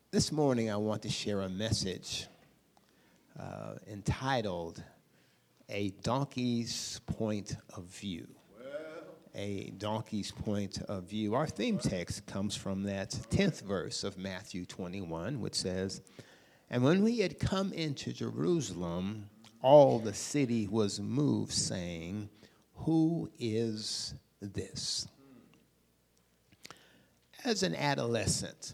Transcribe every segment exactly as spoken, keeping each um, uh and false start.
This morning I want to share a message uh, entitled A Donkey's Point of View. A donkey's point of view. Our theme text comes from that tenth verse of Matthew twenty-one, which says, "And when we had come into Jerusalem, all the city was moved, saying, 'Who is this?'" As an adolescent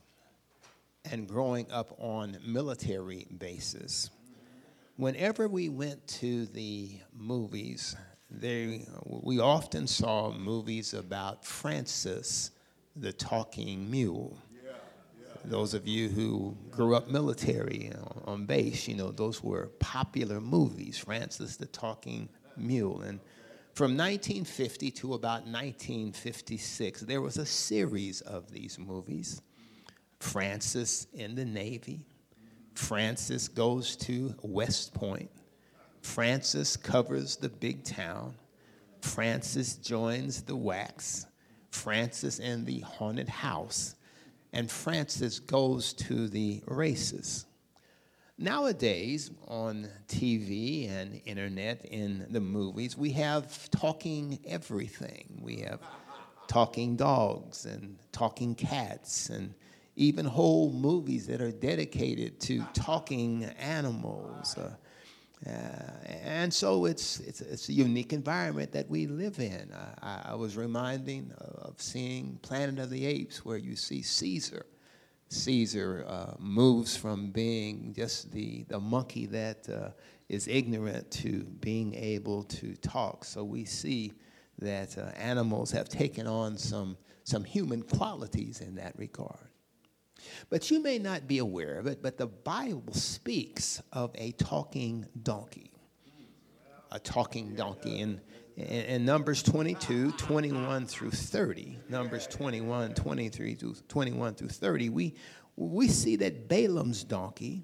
and growing up on military bases, whenever we went to the movies, they, we often saw movies about Francis, the talking mule. Yeah, yeah. Those of you who grew up military on base, you know, those were popular movies, Francis, the talking mule. And from nineteen fifty to about nineteen fifty-six, there was a series of these movies. Francis in the Navy. Francis goes to West Point. Francis covers the big town. Francis joins the wax. Francis in the haunted house. And Francis goes to the races. Nowadays, on T V and internet, in the movies, we have talking everything. We have talking dogs and talking cats and even whole movies that are dedicated to talking animals. Uh, uh, and so it's, it's it's a unique environment that we live in. I, I was reminding of seeing Planet of the Apes, where you see Caesar. Caesar uh, moves from being just the, the monkey that uh, is ignorant to being able to talk. So we see that uh, animals have taken on some, some human qualities in that regard. But you may not be aware of it, but the Bible speaks of a talking donkey. A talking donkey. In, in, in Numbers twenty-two, twenty-one through thirty, Numbers twenty-one, twenty-three through twenty-one through thirty, we, we see that Balaam's donkey,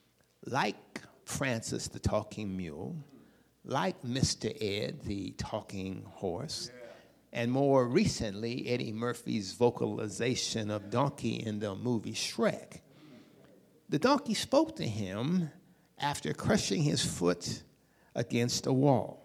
like Francis the talking mule, like Mister Ed the talking horse, and more recently, Eddie Murphy's vocalization of donkey in the movie Shrek. The donkey spoke to him after crushing his foot against a wall.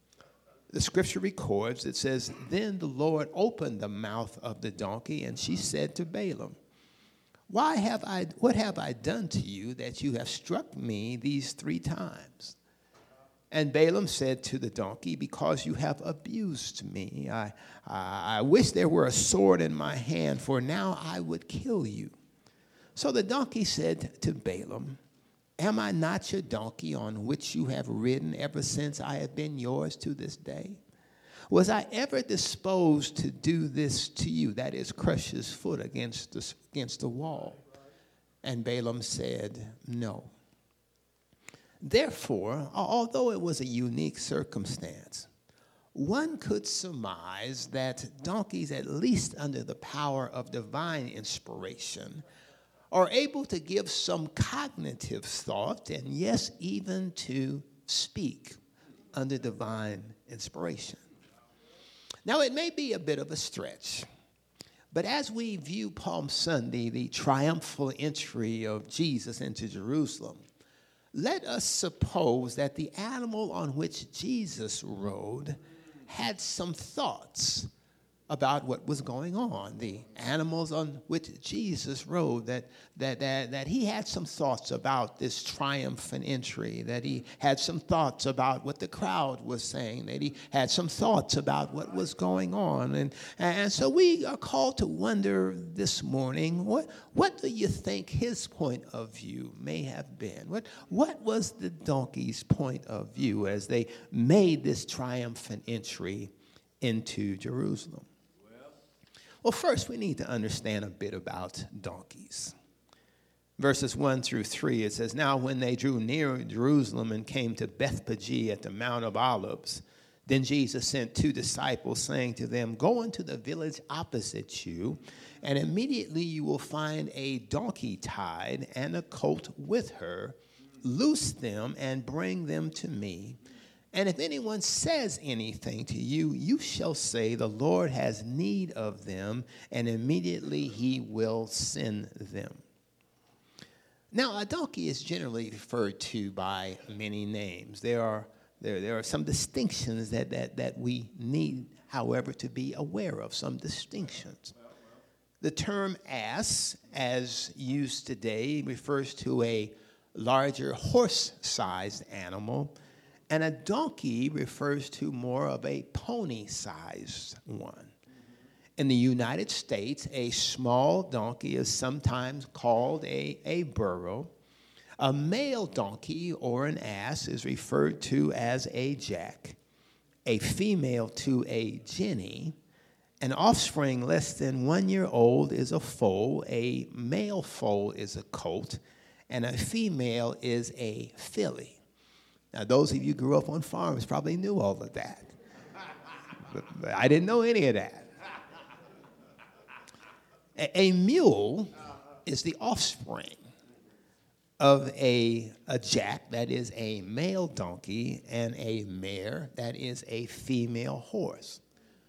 The scripture records, it says, "Then the Lord opened the mouth of the donkey, and she said to Balaam, 'Why have I, what have I done to you that you have struck me these three times?' And Balaam said to the donkey, 'Because you have abused me. I, I, I wish there were a sword in my hand, for now I would kill you.' So the donkey said to Balaam, 'Am I not your donkey on which you have ridden ever since I have been yours to this day? Was I ever disposed to do this to you?'" That is, crush his foot against the, against the wall. And Balaam said, "No." Therefore, although it was a unique circumstance, one could surmise that donkeys, at least under the power of divine inspiration, are able to give some cognitive thought and, yes, even to speak under divine inspiration. Now, it may be a bit of a stretch, but as we view Palm Sunday, the triumphal entry of Jesus into Jerusalem, let us suppose that the animal on which Jesus rode had some thoughts about what was going on. The animals on which Jesus rode, that, that, that, that he had some thoughts about this triumphant entry, that he had some thoughts about what the crowd was saying, that he had some thoughts about what was going on. And, and so we are called to wonder this morning, what, what do you think his point of view may have been? What, what was the donkey's point of view as they made this triumphant entry into Jerusalem? Well, first, we need to understand a bit about donkeys. Verses one through three, it says, "Now when they drew near Jerusalem and came to Bethphage at the Mount of Olives, then Jesus sent two disciples, saying to them, 'Go into the village opposite you, and immediately you will find a donkey tied and a colt with her. Loose them and bring them to me. And if anyone says anything to you, you shall say, the Lord has need of them, and immediately he will send them.'" Now, a donkey is generally referred to by many names. There are, there, there are some distinctions that, that, that we need, however, to be aware of, some distinctions. The term ass, as used today, refers to a larger horse-sized animal, and a donkey refers to more of a pony-sized one. In the United States, a small donkey is sometimes called a, a burro. A male donkey or an ass is referred to as a jack. A female to a jenny. An offspring less than one year old is a foal. A male foal is a colt. And a female is a filly. Now, those of you who grew up on farms probably knew all of that. But, but I didn't know any of that. A, a mule is the offspring of a, a jack, that is a male donkey, and a mare, that is a female horse.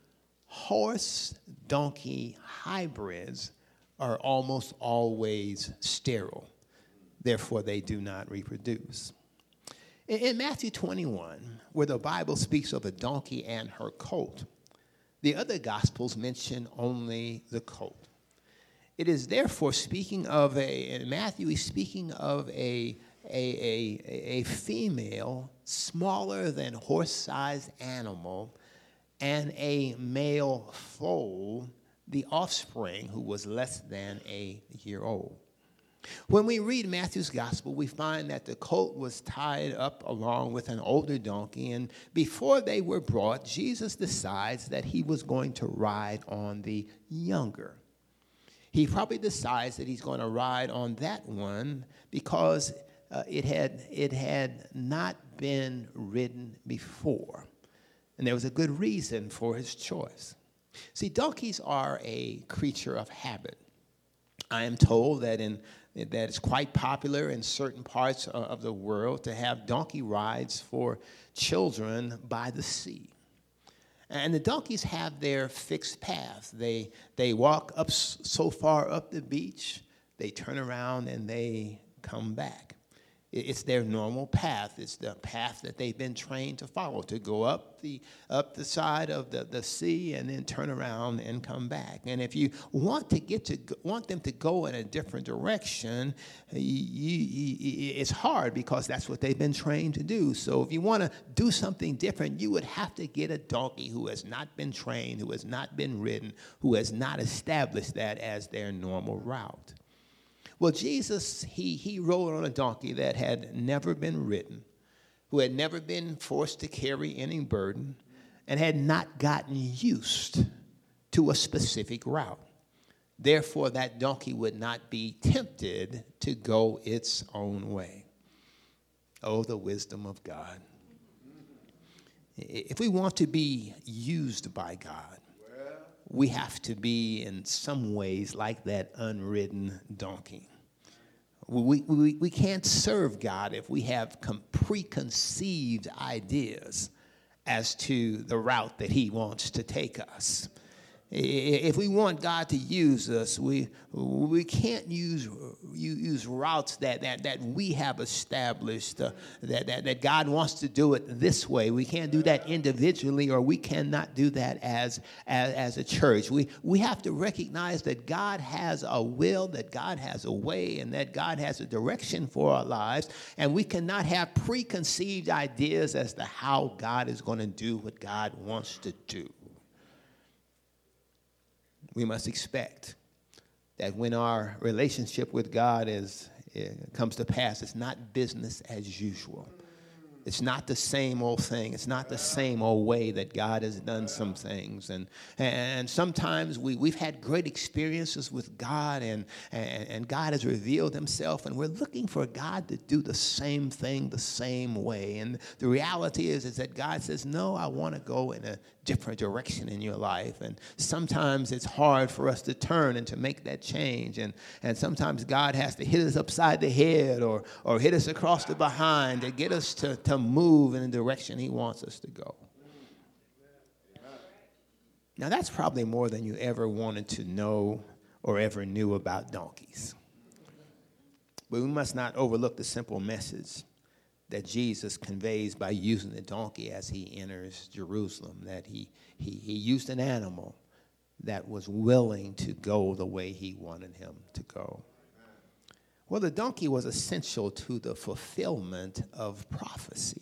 Horse-donkey hybrids are almost always sterile. Therefore, they do not reproduce. In, in Matthew twenty-one, where the Bible speaks of a donkey and her colt, the other Gospels mention only the colt. It is therefore speaking of a, in Matthew, he's speaking of a, a, a, a female, smaller than horse-sized animal, and a male foal, the offspring, who was less than a year old. When we read Matthew's gospel, we find that the colt was tied up along with an older donkey, and before they were brought, Jesus decides that he was going to ride on the younger. He probably decides that he's going to ride on that one because uh, it had it had not been ridden before. And there was a good reason for his choice. See, donkeys are a creature of habit. I am told that in that it's quite popular in certain parts of the world to have donkey rides for children by the sea. And the donkeys have their fixed path. They, they walk up so far up the beach, they turn around and they come back. It's their normal path. It's the path that they've been trained to follow, to go up the up the side of the, the sea and then turn around and come back. And if you want to get to want them to go in a different direction, you, you, it's hard because that's what they've been trained to do. So if you want to do something different, you would have to get a donkey who has not been trained, who has not been ridden, who has not established that as their normal route. Well, Jesus, he, he rode on a donkey that had never been ridden, who had never been forced to carry any burden, and had not gotten used to a specific route. Therefore, that donkey would not be tempted to go its own way. Oh, the wisdom of God. If we want to be used by God, we have to be in some ways like that unridden donkey. We, we, we can't serve God if we have com- preconceived ideas as to the route that he wants to take us. If we want God to use us, we we can't use use routes that that, that we have established, uh, that, that, that God wants to do it this way. We can't do that individually, or we cannot do that as, as, as a church. We, we have to recognize that God has a will, that God has a way, and that God has a direction for our lives, and we cannot have preconceived ideas as to how God is going to do what God wants to do. We must expect that when our relationship with God is, comes to pass, it's not business as usual. It's not the same old thing. It's not the same old way that God has done some things. And and sometimes we, we've had great experiences with God, and, and, and God has revealed himself, and we're looking for God to do the same thing the same way. And the reality is, is that God says, no, I want to go in a different direction in your life. And sometimes it's hard for us to turn and to make that change. And, and sometimes God has to hit us upside the head or, or hit us across the behind to get us to, to move in the direction he wants us to go. Now, that's probably more than you ever wanted to know or ever knew about donkeys. But we must not overlook the simple message that Jesus conveys by using the donkey as he enters Jerusalem, that he, he, he used an animal that was willing to go the way he wanted him to go. Well, the donkey was essential to the fulfillment of prophecy.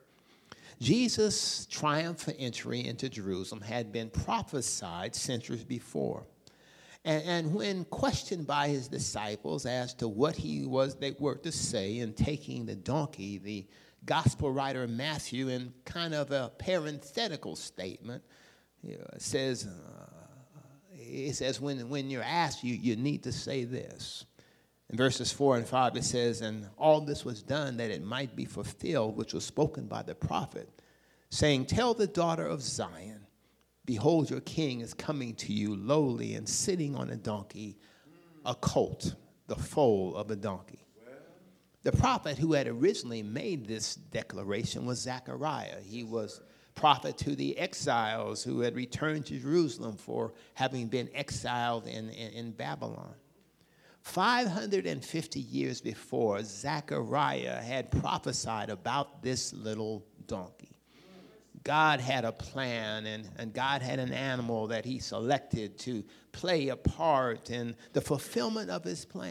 Jesus' triumphant entry into Jerusalem had been prophesied centuries before. And, and when questioned by his disciples as to what he was they were to say in taking the donkey, the gospel writer Matthew, in kind of a parenthetical statement, you know, says, uh, it says when, when you're asked, you, you need to say this. In verses four and five, it says, and all this was done that it might be fulfilled, which was spoken by the prophet, saying, tell the daughter of Zion, behold, your king is coming to you lowly and sitting on a donkey, a colt, the foal of a donkey. The prophet who had originally made this declaration was Zechariah. He was prophet to the exiles who had returned to Jerusalem for having been exiled in, in, in Babylon. five hundred fifty years before, Zechariah had prophesied about this little donkey. God had a plan, and, and God had an animal that he selected to play a part in the fulfillment of his plan.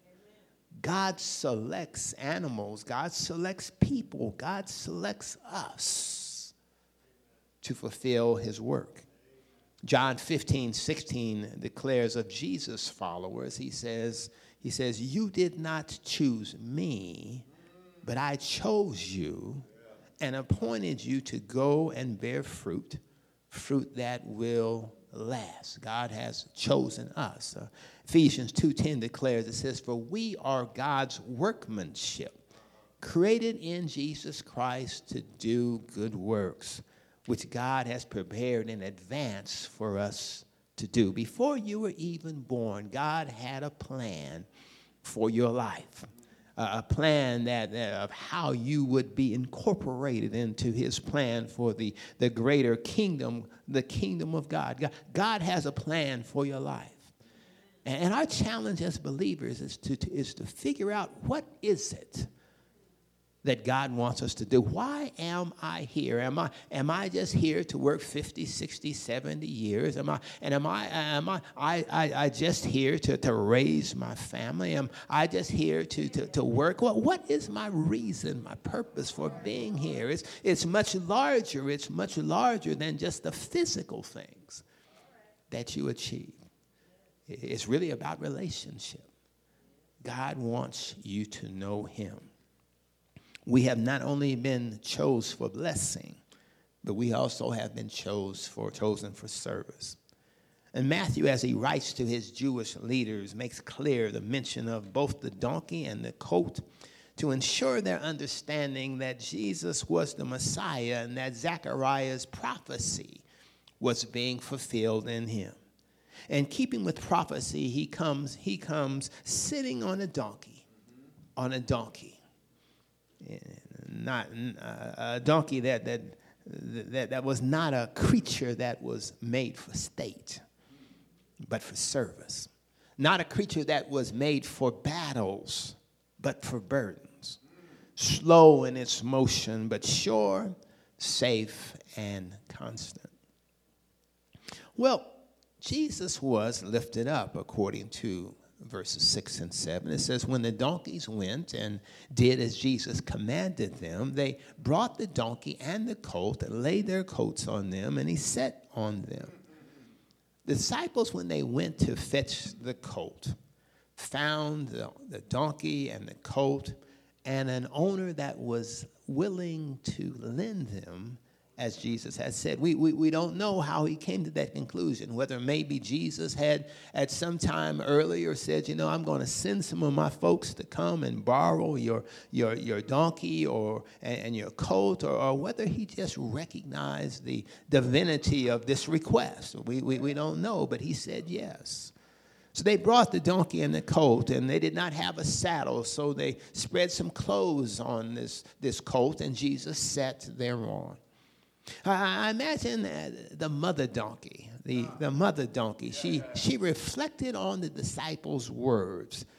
God selects animals. God selects people. God selects us to fulfill his work. John fifteen, sixteen declares of Jesus' followers, he says, he says, you did not choose me, but I chose you and appointed you to go and bear fruit, fruit that will last. God has chosen us. Uh, Ephesians two ten declares, it says, for we are God's workmanship, created in Jesus Christ to do good works, which God has prepared in advance for us to do. Before you were even born, God had a plan for your life. Uh, a plan that uh, of how you would be incorporated into his plan for the, the greater kingdom, the kingdom of God. God. God has a plan for your life. And, and our challenge as believers is to, to, is to figure out, what is it that God wants us to do? Why am I here? Am I am I just here to work fifty, sixty, seventy years? Am I and am I am I I, I, I just here to, to raise my family? Am I just here to, to, to work? Well, what is my reason, my purpose for being here? It's it's much larger. It's much larger than just the physical things that you achieve. It's really about relationship. God wants you to know him. We have not only been chosen for blessing, but we also have been chose for, chosen for service. And Matthew, as he writes to his Jewish leaders, makes clear the mention of both the donkey and the colt to ensure their understanding that Jesus was the Messiah and that Zechariah's prophecy was being fulfilled in him. And keeping with prophecy, he comes, he comes sitting on a donkey, on a donkey. Not uh, a donkey that, that that that was not a creature that was made for state, but for service. Not a creature that was made for battles, but for burdens. Slow in its motion, but sure, safe, and constant. Well, Jesus was lifted up according to verses six and seven. It says, when the donkeys went and did as Jesus commanded them, they brought the donkey and the colt and laid their coats on them, and he sat on them. The disciples, when they went to fetch the colt, found the, the donkey and the colt and an owner that was willing to lend them, as Jesus had said. We, we, we don't know how he came to that conclusion, whether maybe Jesus had at some time earlier said, you know, I'm going to send some of my folks to come and borrow your your, your donkey or and, and your colt, or, or whether he just recognized the divinity of this request. We, we, we don't know, but he said yes. So they brought the donkey and the colt, and they did not have a saddle, so they spread some clothes on this, this colt, and Jesus sat thereon. I imagine the mother donkey, the, the mother donkey, she, she reflected on the disciples' words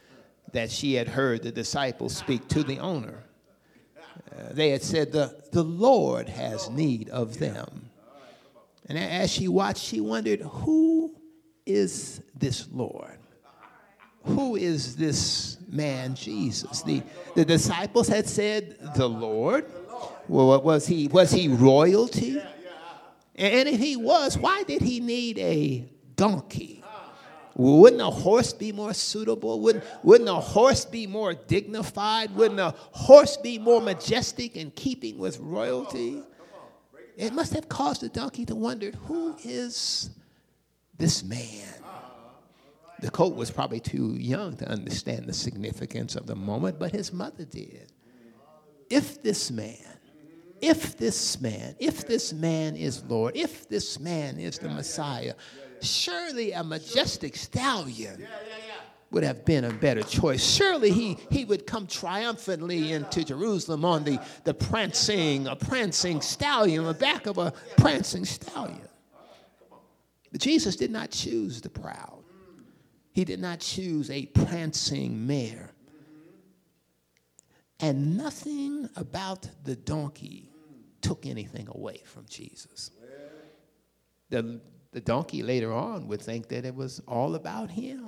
that she had heard the disciples speak to the owner. Uh, they had said, the, the Lord has need of them. And as she watched, she wondered, who is this Lord? Who is this man, Jesus? The, the disciples had said, the Lord. Well, what was he? Was he royalty? And if he was, why did he need a donkey? Wouldn't a horse be more suitable? Wouldn't, wouldn't a horse be more dignified? Wouldn't a horse be more majestic in keeping with royalty? It must have caused the donkey to wonder, who is this man? The colt was probably too young to understand the significance of the moment, but his mother did. If this man, if this man, if this man is Lord, if this man is the Messiah, surely a majestic stallion would have been a better choice. Surely he, he would come triumphantly into Jerusalem on the, the prancing, a prancing stallion, on the back of a prancing stallion. But Jesus did not choose the proud. He did not choose a prancing mare. And nothing about the donkey took anything away from Jesus. The, the donkey later on would think that it was all about him.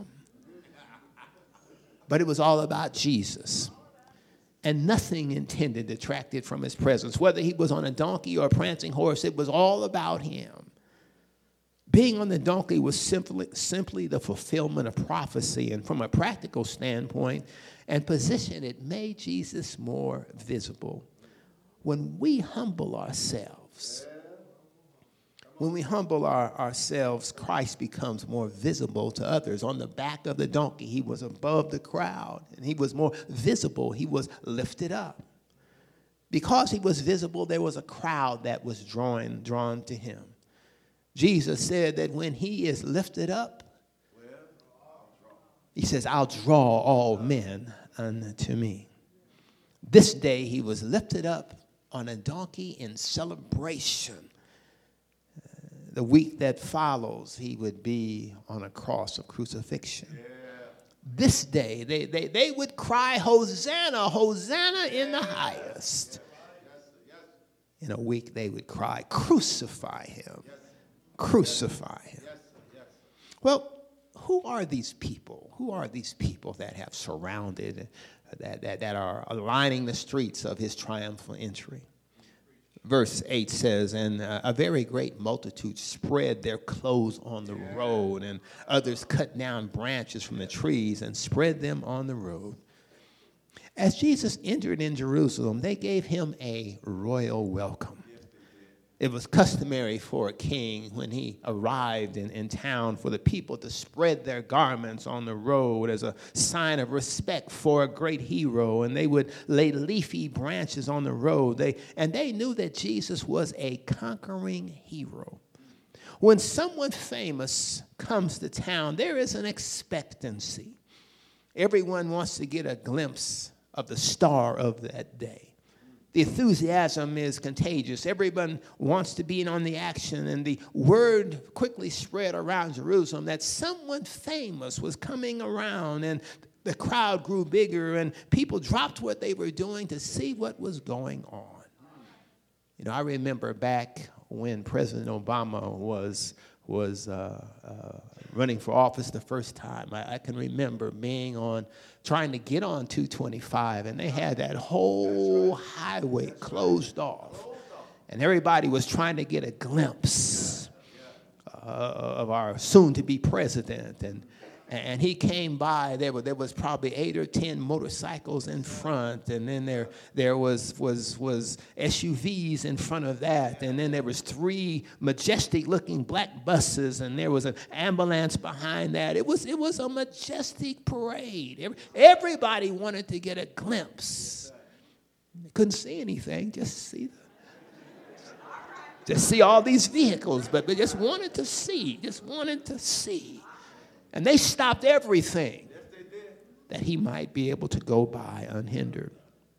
But it was all about Jesus. And nothing intended detracted from his presence. Whether he was on a donkey or a prancing horse, it was all about him. Being on the donkey was simply, simply the fulfillment of prophecy. And from a practical standpoint and position, it made Jesus more visible. When we humble ourselves, when we humble our, ourselves, Christ becomes more visible to others. On the back of the donkey, he was above the crowd, and he was more visible. He was lifted up. Because he was visible, there was a crowd that was drawn, drawn to him. Jesus said that when he is lifted up, he says, I'll draw all men unto me. This day he was lifted up on a donkey in celebration. Uh, the week that follows, he would be on a cross of crucifixion. Yeah. This day, they, they, they would cry, Hosanna, Hosanna in the highest. In a week, they would cry, crucify him. Crucify him. Well, who are these people? Who are these people that have surrounded, that, that, that are lining the streets of his triumphal entry? Verse eight says, and uh, a very great multitude spread their clothes on the road, and others cut down branches from the trees and spread them on the road. As Jesus entered in Jerusalem, they gave him a royal welcome. It was customary for a king when he arrived in, in town for the people to spread their garments on the road as a sign of respect for a great hero. And they would lay leafy branches on the road. They, and they knew that Jesus was a conquering hero. When someone famous comes to town, there is an expectancy. Everyone wants to get a glimpse of the star of that day. The enthusiasm is contagious. Everyone wants to be in on the action, and the word quickly spread around Jerusalem that someone famous was coming around, and the crowd grew bigger, and people dropped what they were doing to see what was going on. You know, I remember back when President Obama was was uh, uh, running for office the first time. I, I can remember being on, trying to get on two twenty-five, and they had that whole highway closed off. And everybody was trying to get a glimpse uh, of our soon-to-be president. And And he came by. There were there was probably eight or ten motorcycles in front, and then there there was was was S U Vs in front of that, and then there was three majestic-looking black buses, and there was an ambulance behind that. It was it was a majestic parade. Everybody wanted to get a glimpse. They couldn't see anything, just see the, just see all these vehicles, but they just wanted to see, just wanted to see. And they stopped everything that he might be able to go by unhindered.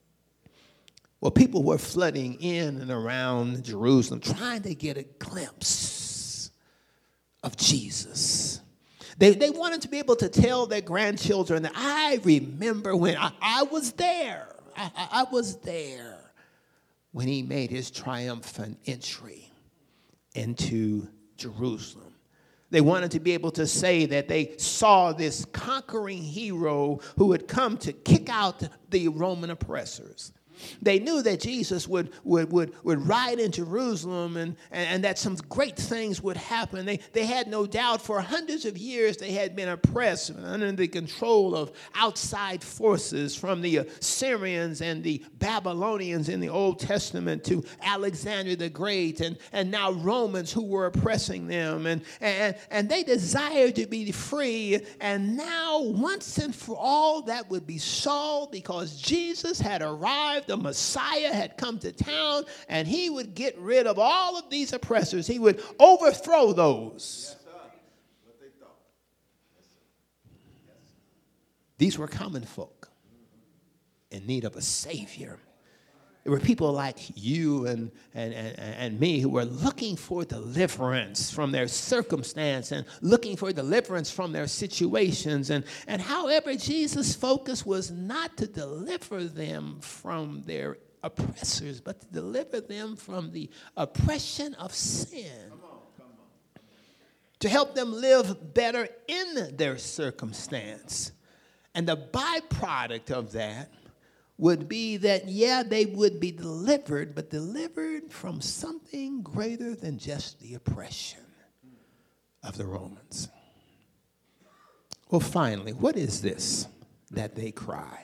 Well, people were flooding in and around Jerusalem trying to get a glimpse of Jesus. They, they wanted to be able to tell their grandchildren that I remember when I, I was there. I, I, I was there when he made his triumphant entry into Jerusalem. They wanted to be able to say that they saw this conquering hero who had come to kick out the Roman oppressors. They knew that Jesus would, would, would, would ride in Jerusalem and, and, and that some great things would happen. They, they had no doubt for hundreds of years they had been oppressed under the control of outside forces, from the Assyrians and the Babylonians in the Old Testament to Alexander the Great, and, and now Romans who were oppressing them. And, and, and they desired to be free. And now, once and for all, that would be solved because Jesus had arrived. The Messiah had come to town, and he would get rid of all of these oppressors. He would overthrow those. Yes, sir. What they thought. Yes, sir. Yes, sir. These were common folk in need of a Savior. There were people like you and, and, and, and me who were looking for deliverance from their circumstance and looking for deliverance from their situations. And, and however, Jesus' focus was not to deliver them from their oppressors, but to deliver them from the oppression of sin. Come on, come on. To help them live better in their circumstance. And the byproduct of that would be that, yeah, they would be delivered, but delivered from something greater than just the oppression of the Romans. Well, finally, what is this that they cry?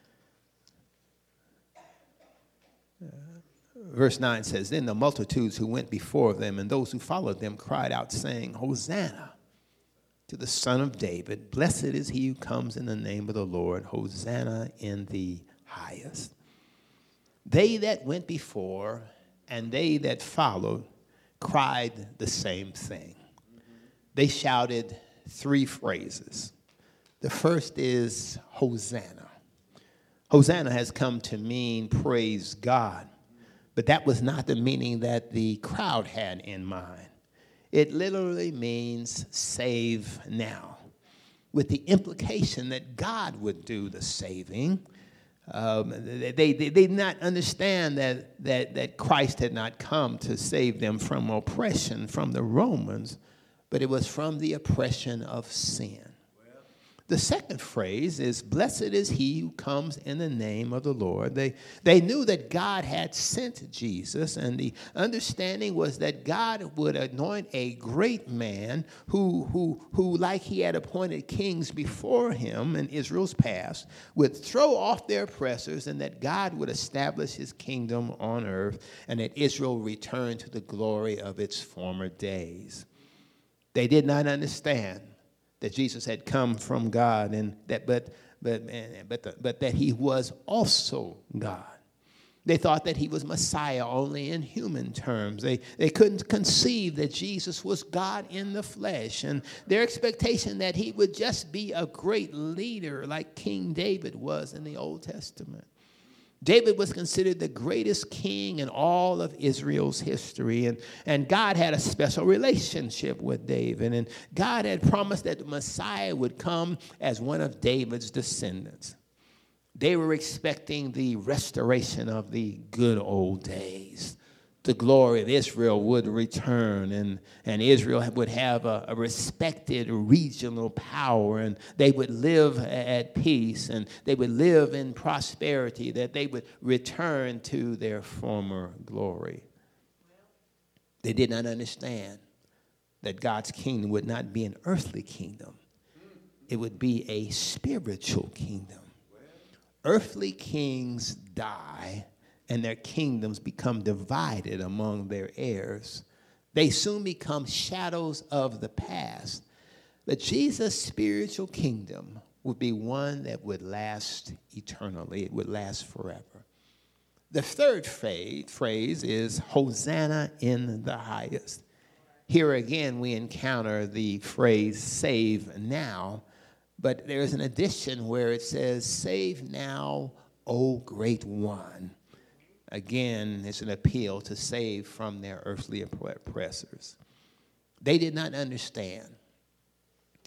Uh, verse nine says, then the multitudes who went before them and those who followed them cried out, saying, Hosanna to the Son of David. Blessed is he who comes in the name of the Lord. Hosanna in the highest. They that went before and they that followed cried the same thing. They shouted three phrases. The first is Hosanna. Hosanna has come to mean praise God, but that was not the meaning that the crowd had in mind. It literally means save now, with the implication that God would do the saving. Um, they, they, they did not understand that, that, that Christ had not come to save them from oppression from the Romans, but it was from the oppression of sin. The second phrase is, blessed is he who comes in the name of the Lord. They, they knew that God had sent Jesus, and the understanding was that God would anoint a great man who, who, who, like he had appointed kings before him in Israel's past, would throw off their oppressors, and that God would establish his kingdom on earth, and that Israel return to the glory of its former days. They did not understand that Jesus had come from God, and that, but, but, but, the, but that he was also God. They thought that he was Messiah only in human terms. They, they couldn't conceive that Jesus was God in the flesh, and their expectation that he would just be a great leader like King David was in the Old Testament. David was considered the greatest king in all of Israel's history, and, and God had a special relationship with David, and God had promised that the Messiah would come as one of David's descendants. They were expecting the restoration of the good old days. The glory of Israel would return, and, and Israel would have a, a respected regional power, and they would live at peace, and they would live in prosperity, that they would return to their former glory. They did not understand that God's kingdom would not be an earthly kingdom. It would be a spiritual kingdom. Earthly kings die, and their kingdoms become divided among their heirs. They soon become shadows of the past. But Jesus' spiritual kingdom would be one that would last eternally. It would last forever. The third phrase is Hosanna in the highest. Here again we encounter the phrase save now, but there's an addition where it says save now, O great one. Again, it's an appeal to save from their earthly oppressors. They did not understand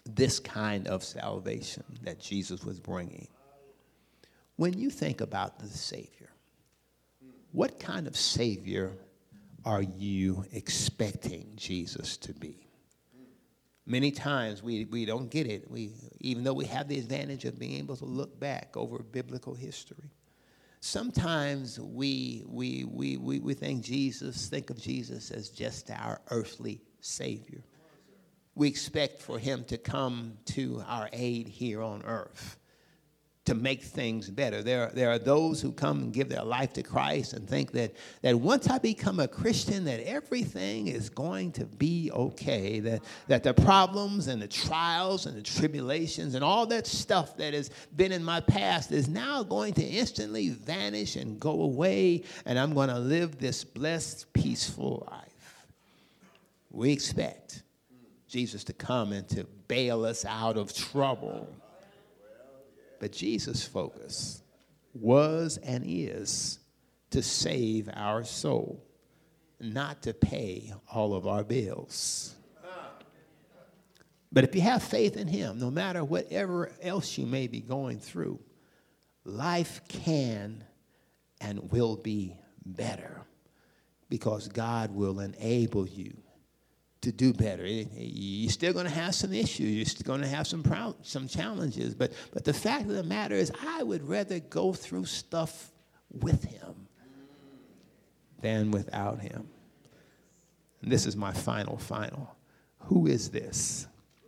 this kind of salvation that Jesus was bringing. When you think about the Savior, what kind of Savior are you expecting Jesus to be? Many times we, we don't get it. We, even though we have the advantage of being able to look back over biblical history. Sometimes we, we, we, we, we think Jesus, think of Jesus as just our earthly Savior. We expect for him to come to our aid here on earth to make things better. There, there are those who come and give their life to Christ and think that, that once I become a Christian, that everything is going to be okay, that, that the problems and the trials and the tribulations and all that stuff that has been in my past is now going to instantly vanish and go away, and I'm going to live this blessed, peaceful life. We expect Jesus to come and to bail us out of trouble. But Jesus' focus was and is to save our soul, not to pay all of our bills. But if you have faith in him, no matter whatever else you may be going through, life can and will be better because God will enable you to do better. You're still going to have some issues. You're still going to have some proud, some challenges. But, but the fact of the matter is, I would rather go through stuff with him than without him. And this is my final, final. Who is this?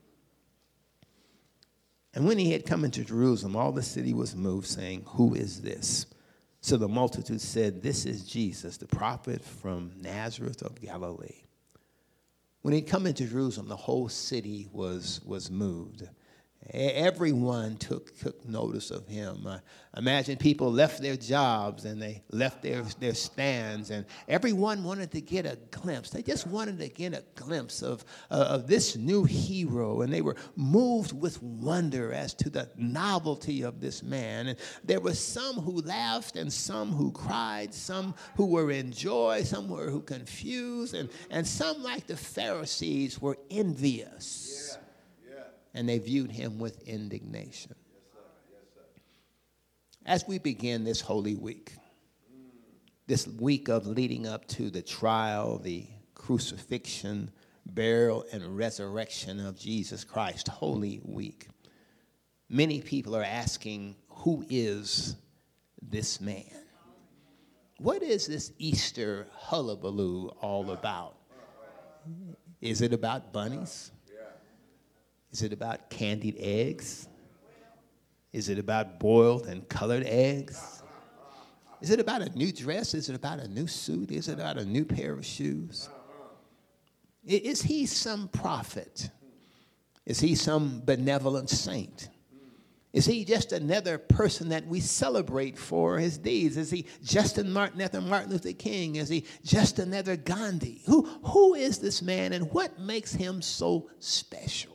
And when he had come into Jerusalem, all the city was moved, saying, who is this? So the multitude said, this is Jesus, the prophet from Nazareth of Galilee. When he come into Jerusalem, the whole city was, was moved. Everyone took, took notice of him. Uh, imagine people left their jobs and they left their, their stands, and everyone wanted to get a glimpse. They just wanted to get a glimpse of, uh, of this new hero, and they were moved with wonder as to the novelty of this man. And there were some who laughed and some who cried, some who were in joy, some were who confused, and, and some, like the Pharisees, were envious. Yeah. And they viewed him with indignation. Yes, sir. Yes, sir. As we begin this Holy Week, this week of leading up to the trial, the crucifixion, burial, and resurrection of Jesus Christ, Holy Week, many people are asking, who is this man? What is this Easter hullabaloo all about? Is it about bunnies? Is it about candied eggs? Is it about boiled and colored eggs? Is it about a new dress? Is it about a new suit? Is it about a new pair of shoes? Is he some prophet? Is he some benevolent saint? Is he just another person that we celebrate for his deeds? Is he just another Martin Luther King? Is he just another Gandhi? Who, who is this man, and what makes him so special?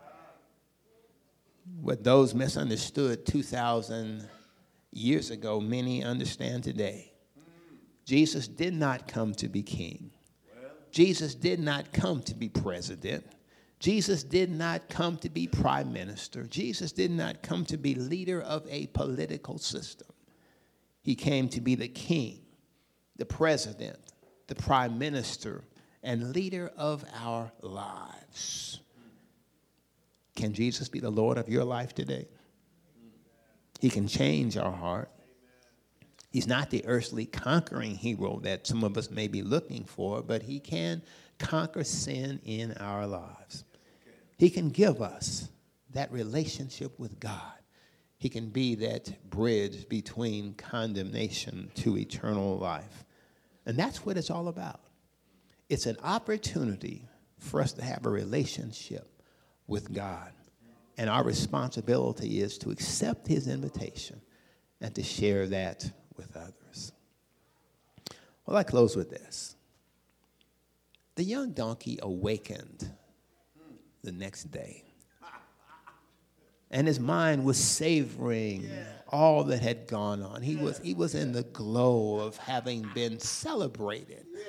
What those misunderstood two thousand years ago, many understand today. Jesus did not come to be king. Jesus did not come to be president. Jesus did not come to be prime minister. Jesus did not come to be leader of a political system. He came to be the king, the president, the prime minister, and leader of our lives. Can Jesus be the Lord of your life today? He can change our heart. He's not the earthly conquering hero that some of us may be looking for, but he can conquer sin in our lives. He can give us that relationship with God. He can be that bridge between condemnation to eternal life. And that's what it's all about. It's an opportunity for us to have a relationship with God. And our responsibility is to accept his invitation and to share that with others. Well, I close with this. The young donkey awakened the next day, and his mind was savoring all that had gone on. He was, he was in the glow of having been celebrated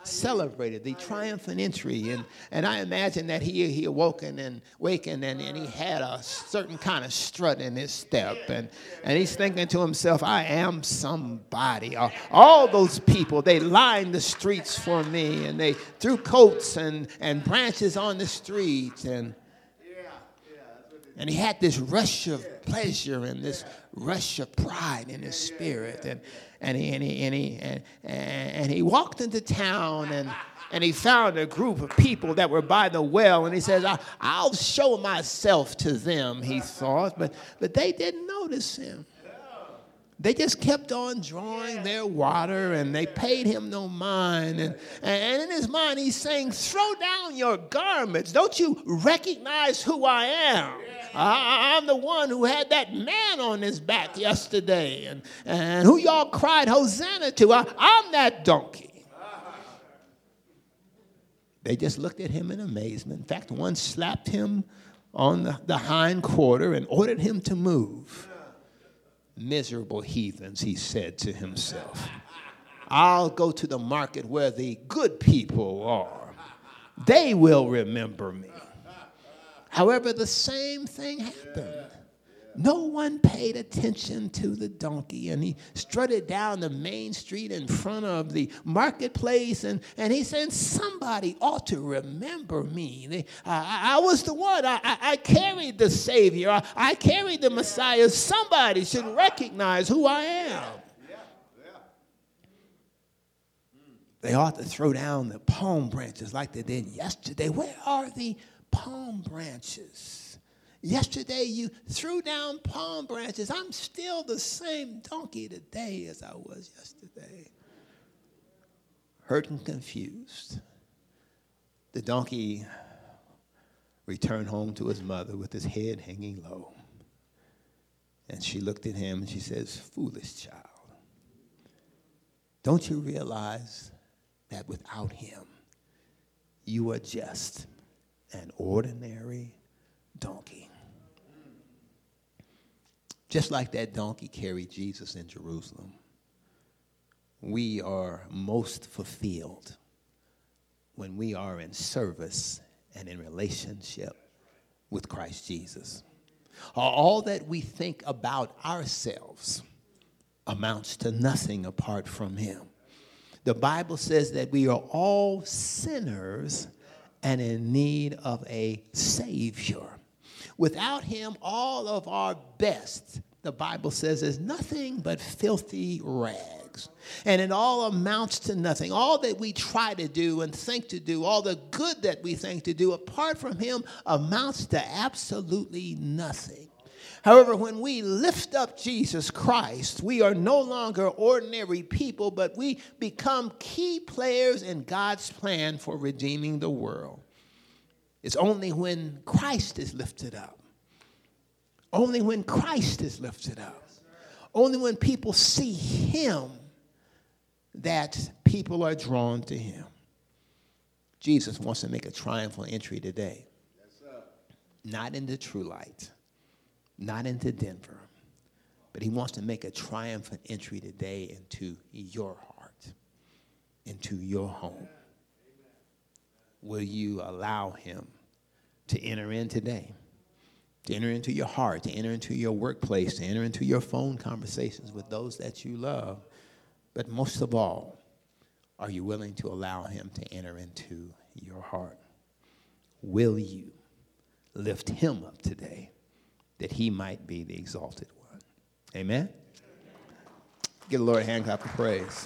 celebrated the triumphant entry. And, and I imagine that he, he awoken and wakened and, and he had a certain kind of strut in his step. And, and he's thinking to himself, I am somebody. All, all those people, they lined the streets for me and they threw coats and, and branches on the street. And, and he had this rush of pleasure and this rush of pride in his spirit. And, and he, and he, and he, and, and he walked into town and, and he found a group of people that were by the well. And he says, I, I'll show myself to them, he thought. But, but they didn't notice him. They just kept on drawing their water, and they paid him no mind. And, and in his mind, he's saying, throw down your garments. Don't you recognize who I am? I, I'm the one who had that man on his back yesterday, and, and who y'all cried Hosanna to. I, I'm that donkey. They just looked at him in amazement. In fact, one slapped him on the, the hind quarter and ordered him to move. Miserable heathens, he said to himself. I'll go to the market where the good people are. They will remember me. However, the same thing happened. No one paid attention to the donkey, and he strutted down the main street in front of the marketplace, and, and he said, somebody ought to remember me. They, I, I was the one. I, I, I carried the Savior. I, I carried the Messiah. Somebody should recognize who I am. They ought to throw down the palm branches like they did yesterday. Where are the palm branches? Yesterday you threw down palm branches. I'm still the same donkey today as I was yesterday. Hurt and confused, the donkey returned home to his mother with his head hanging low. And she looked at him and she says, foolish child, don't you realize that without him, you are just an ordinary donkey? Just like that donkey carried Jesus in Jerusalem, we are most fulfilled when we are in service and in relationship with Christ Jesus. All that we think about ourselves amounts to nothing apart from him. The Bible says that we are all sinners and in need of a Savior. Without him, all of our best, the Bible says, is nothing but filthy rags. And it all amounts to nothing. All that we try to do and think to do, all the good that we think to do, apart from him, amounts to absolutely nothing. However, when we lift up Jesus Christ, we are no longer ordinary people, but we become key players in God's plan for redeeming the world. It's only when Christ is lifted up. Only when Christ is lifted up. Only when people see him that people are drawn to him. Jesus wants to make a triumphal entry today. Not into True Light. Not into Denver. But he wants to make a triumphant entry today into your heart. Into your home. Will you allow him to enter in today? To enter into your heart, to enter into your workplace, to enter into your phone conversations with those that you love. But most of all, are you willing to allow him to enter into your heart? Will you lift him up today that he might be the exalted one? Amen? Give the Lord a hand clap of praise.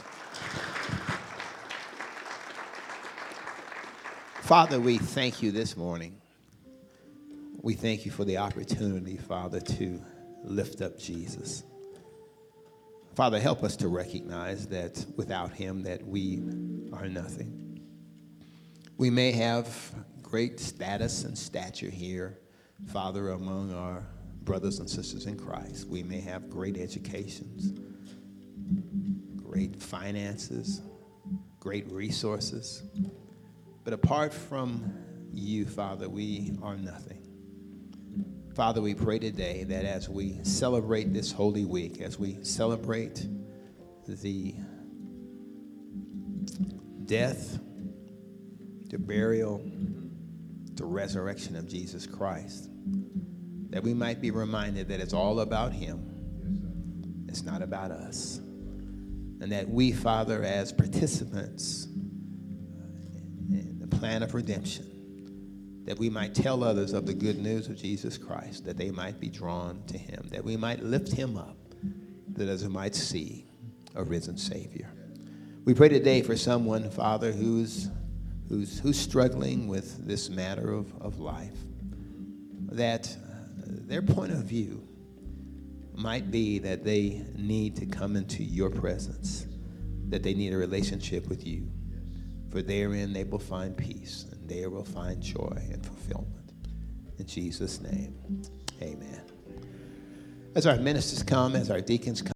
Father, we thank you this morning. We thank you for the opportunity, Father, to lift up Jesus. Father, help us to recognize that without him that we are nothing. We may have great status and stature here, Father, among our brothers and sisters in Christ. We may have great educations, great finances, great resources. But apart from you, Father, we are nothing. Father, we pray today that as we celebrate this Holy Week, as we celebrate the death the burial, the resurrection of Jesus Christ, that we might be reminded that it's all about him. It's not about us. And that we, Father, as participants in the plan of redemption, that we might tell others of the good news of Jesus Christ, that they might be drawn to him, that we might lift him up, that others might see a risen Savior. We pray today for someone, Father, who's who's who's struggling with this matter of, of life, that uh, their point of view might be that they need to come into your presence, that they need a relationship with you, for therein they will find peace, and there will find joy and fulfillment. In Jesus' name, amen. As our ministers come, as our deacons come,